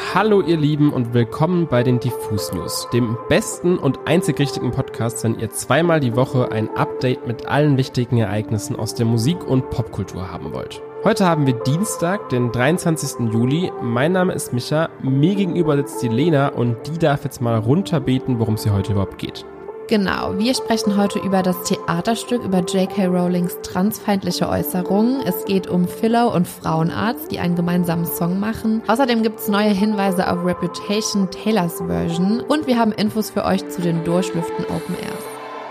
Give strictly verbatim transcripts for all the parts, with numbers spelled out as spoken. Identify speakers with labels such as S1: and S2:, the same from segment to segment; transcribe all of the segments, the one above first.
S1: Hallo ihr Lieben und willkommen bei den Diffus News, dem besten und einzig richtigen Podcast, wenn ihr zweimal die Woche ein Update mit allen wichtigen Ereignissen aus der Musik- und Popkultur haben wollt. Heute haben wir Dienstag, den dreiundzwanzigsten Juli. Mein Name ist Micha, mir gegenüber sitzt die Lena und die darf jetzt mal runterbeten, worum es hier heute überhaupt geht.
S2: Genau, wir sprechen heute über das Theaterstück über J K. Rowlings transfeindliche Äußerungen. Es geht um Philo und Frauenarzt, die einen gemeinsamen Song machen. Außerdem gibt es neue Hinweise auf Reputation, Taylors Version. Und wir haben Infos für euch zu den Durchlüften Open Airs.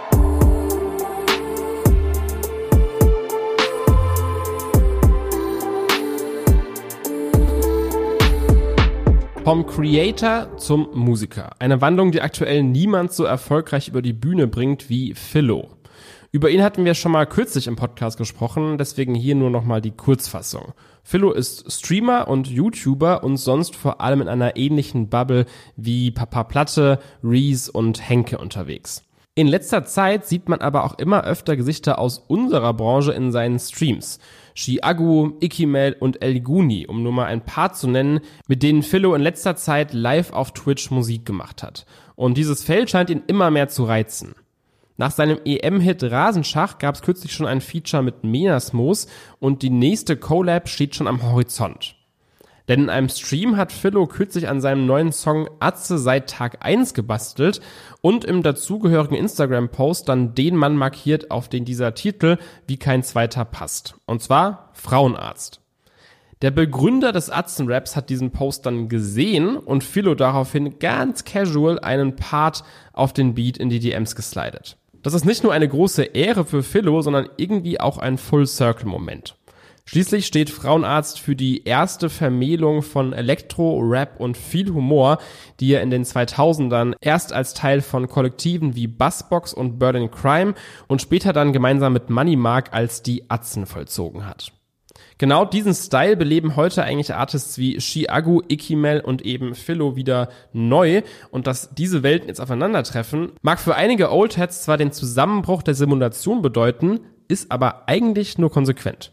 S1: Vom Creator zum Musiker. Eine Wandlung, die aktuell niemand so erfolgreich über die Bühne bringt wie Philo. Über ihn hatten wir schon mal kürzlich im Podcast gesprochen, deswegen hier nur nochmal die Kurzfassung. Philo ist Streamer und YouTuber und sonst vor allem in einer ähnlichen Bubble wie Papa Platte, Reese und Henke unterwegs. In letzter Zeit sieht man aber auch immer öfter Gesichter aus unserer Branche in seinen Streams. Chiago, Ikimel und El Guni, um nur mal ein paar zu nennen, mit denen Philo in letzter Zeit live auf Twitch Musik gemacht hat. Und dieses Feld scheint ihn immer mehr zu reizen. Nach seinem E M-Hit Rasenschach gab es kürzlich schon ein Feature mit Menasmos und die nächste Collab steht schon am Horizont. Denn in einem Stream hat Philo kürzlich an seinem neuen Song Atze seit Tag eins gebastelt und im dazugehörigen Instagram-Post dann den Mann markiert, auf den dieser Titel wie kein zweiter passt. Und zwar Frauenarzt. Der Begründer des Atzen-Raps hat diesen Post dann gesehen und Philo daraufhin ganz casual einen Part auf den Beat in die D Ms geslidet. Das ist nicht nur eine große Ehre für Philo, sondern irgendwie auch ein Full-Circle-Moment. Schließlich steht Frauenarzt für die erste Vermählung von Elektro, Rap und viel Humor, die er in den zweitausendern erst als Teil von Kollektiven wie Buzzbox und Berlin Crime und später dann gemeinsam mit Money Mark als die Atzen vollzogen hat. Genau diesen Style beleben heute eigentlich Artists wie Chiago, Ikimel und eben Philo wieder neu, und dass diese Welten jetzt aufeinandertreffen, mag für einige Oldheads zwar den Zusammenbruch der Simulation bedeuten, ist aber eigentlich nur konsequent.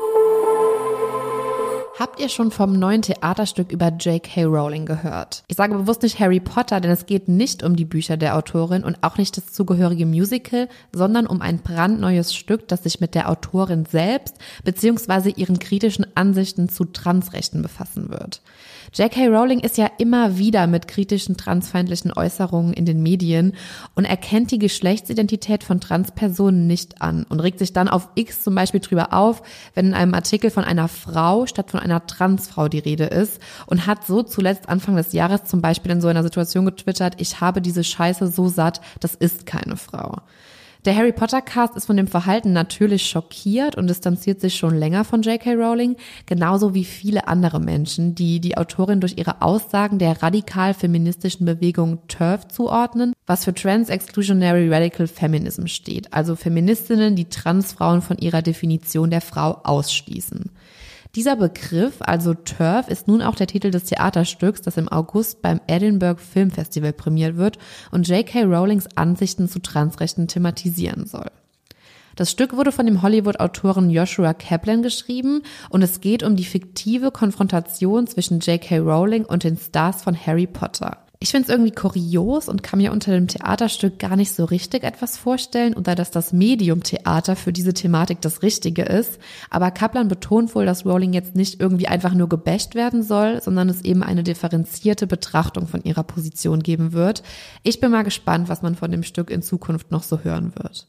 S2: Habt ihr schon vom neuen Theaterstück über J K. Rowling gehört? Ich sage bewusst nicht Harry Potter, denn es geht nicht um die Bücher der Autorin und auch nicht das zugehörige Musical, sondern um ein brandneues Stück, das sich mit der Autorin selbst bzw. ihren kritischen Ansichten zu Transrechten befassen wird. J K. Rowling ist ja immer wieder mit kritischen transfeindlichen Äußerungen in den Medien und erkennt die Geschlechtsidentität von Transpersonen nicht an und regt sich dann auf X zum Beispiel drüber auf, wenn in einem Artikel von einer Frau statt von einer Transfrau die Rede ist, und hat so zuletzt Anfang des Jahres zum Beispiel in so einer Situation getwittert: Ich habe diese Scheiße so satt, das ist keine Frau. Der Harry Potter Cast ist von dem Verhalten natürlich schockiert und distanziert sich schon länger von J K. Rowling, genauso wie viele andere Menschen, die die Autorin durch ihre Aussagen der radikal-feministischen Bewegung TERF zuordnen, was für Trans-Exclusionary Radical Feminism steht, also Feministinnen, die Transfrauen von ihrer Definition der Frau ausschließen. Dieser Begriff, also TERF, ist nun auch der Titel des Theaterstücks, das im August beim Edinburgh Film Festival prämiert wird und J K. Rowlings Ansichten zu Transrechten thematisieren soll. Das Stück wurde von dem Hollywood-Autoren Joshua Kaplan geschrieben und es geht um die fiktive Konfrontation zwischen J K. Rowling und den Stars von Harry Potter. Ich finde es irgendwie kurios und kann mir unter dem Theaterstück gar nicht so richtig etwas vorstellen oder dass das Medium Theater für diese Thematik das Richtige ist. Aber Kaplan betont wohl, dass Rowling jetzt nicht irgendwie einfach nur gebasht werden soll, sondern es eben eine differenzierte Betrachtung von ihrer Position geben wird. Ich bin mal gespannt, was man von dem Stück in Zukunft noch so hören wird.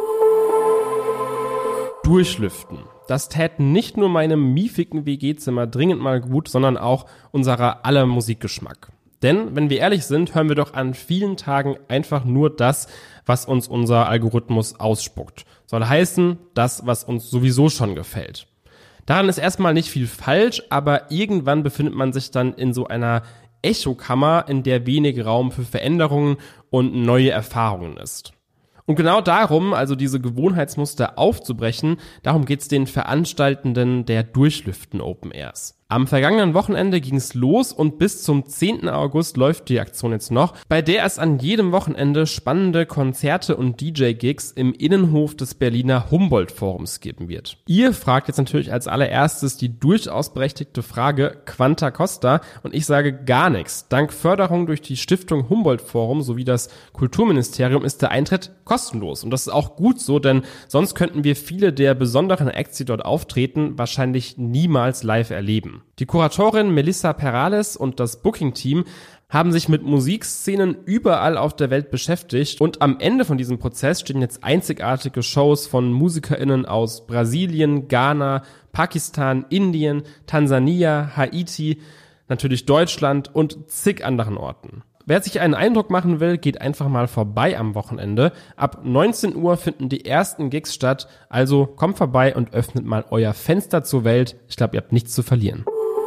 S1: Durchlüften. Das täten nicht nur meinem miefigen W G-Zimmer dringend mal gut, sondern auch unserer aller Musikgeschmack. Denn, wenn wir ehrlich sind, hören wir doch an vielen Tagen einfach nur das, was uns unser Algorithmus ausspuckt. Soll heißen, das, was uns sowieso schon gefällt. Daran ist erstmal nicht viel falsch, aber irgendwann befindet man sich dann in so einer Echokammer, in der wenig Raum für Veränderungen und neue Erfahrungen ist. Und genau darum, also diese Gewohnheitsmuster aufzubrechen, darum geht's den Veranstaltenden der Durchlüften Open Airs. Am vergangenen Wochenende ging es los und bis zum zehnten August läuft die Aktion jetzt noch, bei der es an jedem Wochenende spannende Konzerte und D J-Gigs im Innenhof des Berliner Humboldt-Forums geben wird. Ihr fragt jetzt natürlich als allererstes die durchaus berechtigte Frage Quanta Costa und ich sage gar nichts. Dank Förderung durch die Stiftung Humboldt-Forum sowie das Kulturministerium ist der Eintritt kostenlos und das ist auch gut so, denn sonst könnten wir viele der besonderen Acts, die dort auftreten, wahrscheinlich niemals live erleben. Die Kuratorin Melissa Perales und das Booking-Team haben sich mit Musikszenen überall auf der Welt beschäftigt und am Ende von diesem Prozess stehen jetzt einzigartige Shows von MusikerInnen aus Brasilien, Ghana, Pakistan, Indien, Tansania, Haiti, natürlich Deutschland und zig anderen Orten. Wer sich einen Eindruck machen will, geht einfach mal vorbei am Wochenende. Ab neunzehn Uhr finden die ersten Gigs statt, also kommt vorbei und öffnet mal euer Fenster zur Welt. Ich glaube, ihr habt nichts zu verlieren.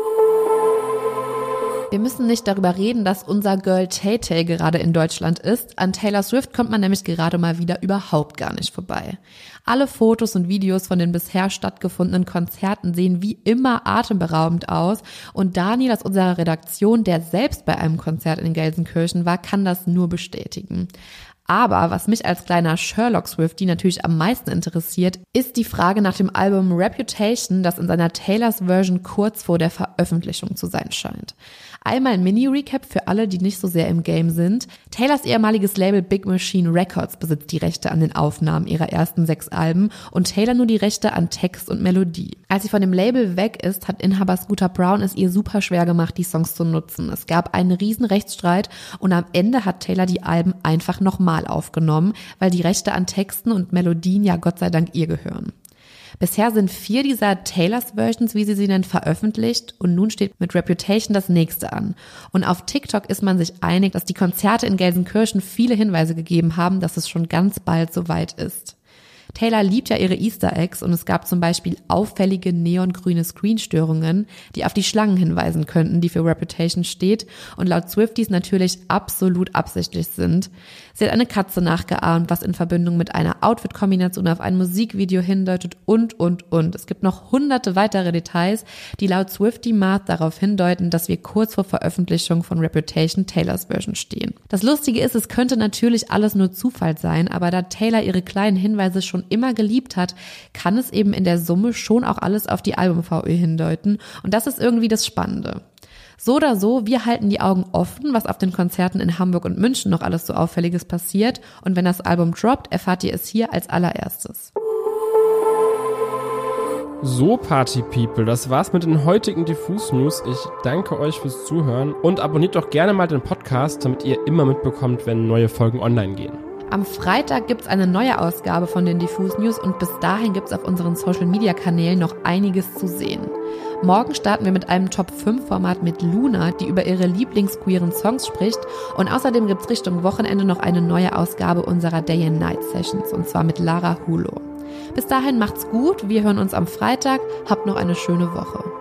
S2: Wir müssen nicht darüber reden, dass unser Girl Tay-Tay gerade in Deutschland ist. An Taylor Swift kommt man nämlich gerade mal wieder überhaupt gar nicht vorbei. Alle Fotos und Videos von den bisher stattgefundenen Konzerten sehen wie immer atemberaubend aus. Und Daniel aus unserer Redaktion, der selbst bei einem Konzert in Gelsenkirchen war, kann das nur bestätigen. Aber was mich als kleiner Sherlock-Swiftie natürlich am meisten interessiert, ist die Frage nach dem Album Reputation, das in seiner Taylors Version kurz vor der Veröffentlichung zu sein scheint. Einmal ein Mini-Recap für alle, die nicht so sehr im Game sind. Taylors ehemaliges Label Big Machine Records besitzt die Rechte an den Aufnahmen ihrer ersten sechs Alben und Taylor nur die Rechte an Text und Melodie. Als sie von dem Label weg ist, hat Inhaber Scooter Braun es ihr super schwer gemacht, die Songs zu nutzen. Es gab einen riesen Rechtsstreit und am Ende hat Taylor die Alben einfach nochmal aufgenommen, weil die Rechte an Texten und Melodien ja Gott sei Dank ihr gehören. Bisher sind vier dieser Taylors Versions, wie sie sie nennt, veröffentlicht und nun steht mit Reputation das nächste an. Und auf TikTok ist man sich einig, dass die Konzerte in Gelsenkirchen viele Hinweise gegeben haben, dass es schon ganz bald soweit ist. Taylor liebt ja ihre Easter Eggs und es gab zum Beispiel auffällige neongrüne Screenstörungen, die auf die Schlangen hinweisen könnten, die für Reputation steht und laut Swifties natürlich absolut absichtlich sind. Sie hat eine Katze nachgeahmt, was in Verbindung mit einer Outfit-Kombination auf ein Musikvideo hindeutet und, und, und. Es gibt noch hunderte weitere Details, die laut Swiftie Math darauf hindeuten, dass wir kurz vor Veröffentlichung von Reputation Taylors Version stehen. Das Lustige ist, es könnte natürlich alles nur Zufall sein, aber da Taylor ihre kleinen Hinweise schon immer geliebt hat, kann es eben in der Summe schon auch alles auf die Album-V Ö hindeuten und das ist irgendwie das Spannende. So oder so, wir halten die Augen offen, was auf den Konzerten in Hamburg und München noch alles so Auffälliges passiert und wenn das Album droppt, erfahrt ihr es hier als allererstes.
S1: So, Party People, das war's mit den heutigen Diffus News. Ich danke euch fürs Zuhören und abonniert doch gerne mal den Podcast, damit ihr immer mitbekommt, wenn neue Folgen online gehen.
S2: Am Freitag gibt's eine neue Ausgabe von den Diffus News und bis dahin gibt's auf unseren Social-Media-Kanälen noch einiges zu sehen. Morgen starten wir mit einem Top fünf Format mit Luna, die über ihre lieblingsqueeren Songs spricht und außerdem gibt's Richtung Wochenende noch eine neue Ausgabe unserer Day and Night Sessions und zwar mit Lara Hulo. Bis dahin macht's gut, wir hören uns am Freitag, habt noch eine schöne Woche.